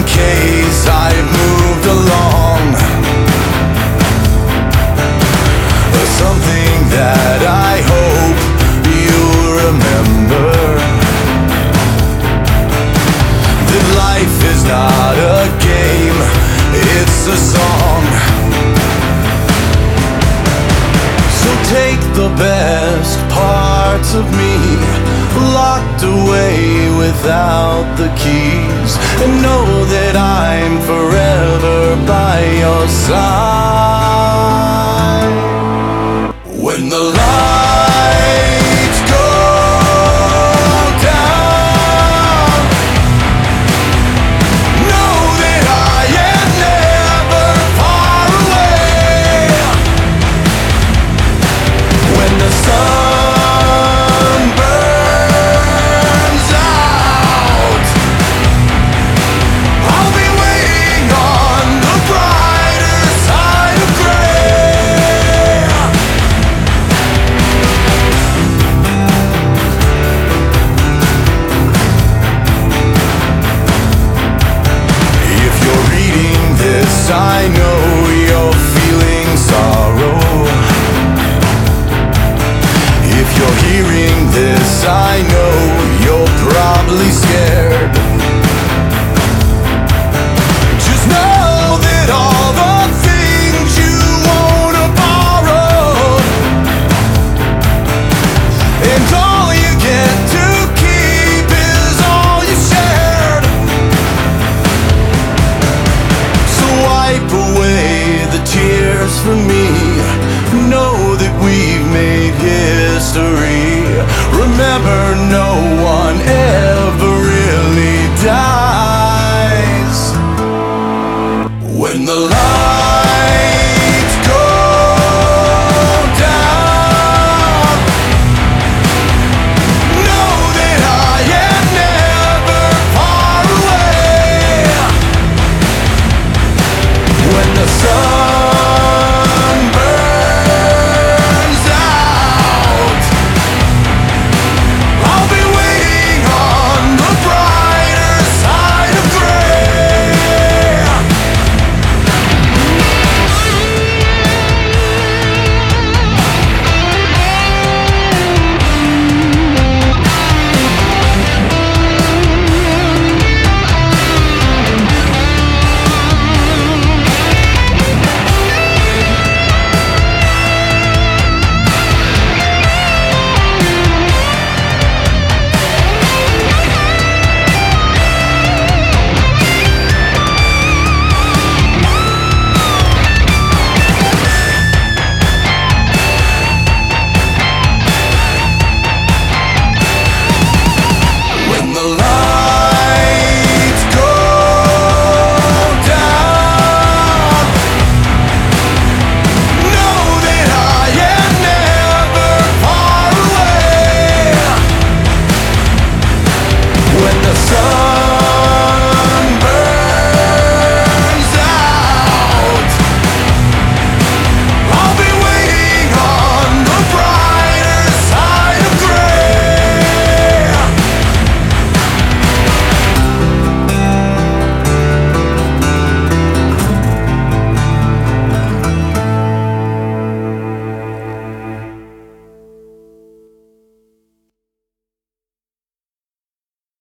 case I moved along. Something that I hope you'll remember, that life is not a game, it's a song. So take the best parts of me, locked away without the keys, and know that I'm forever by your side. When the lights go down, know that I am never far away. When the sun burns out, I'll be waiting on the brighter side of gray. If you're reading this, I know you're feeling sorrow. If you're hearing this, I know you're probably scared.